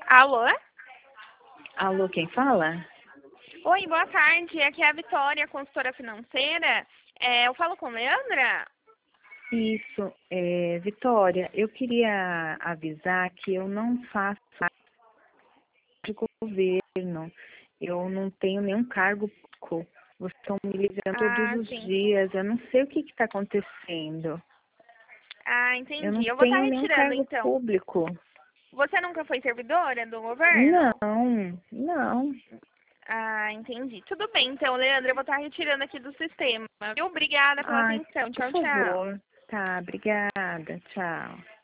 Alô? Alô, quem fala? Oi, boa tarde. Aqui é a Vitória, consultora financeira. Eu falo com Leandra? Isso, Vitória, eu queria avisar que eu não faço parte de governo, eu não tenho nenhum cargo público. Vocês estão me ligando todos Ah, os sim. dias, eu não sei o que está acontecendo. Ah, Eu não entendi. Eu vou estar tenho nenhum retirando, cargo então. público. Você nunca foi servidora do governo? Não, não. Ah, entendi. Tudo bem, então, Leandra, eu vou estar retirando aqui do sistema. Viu? Obrigada pela Ai, atenção. por Tchau, tchau. favor. Tá, obrigada, tchau.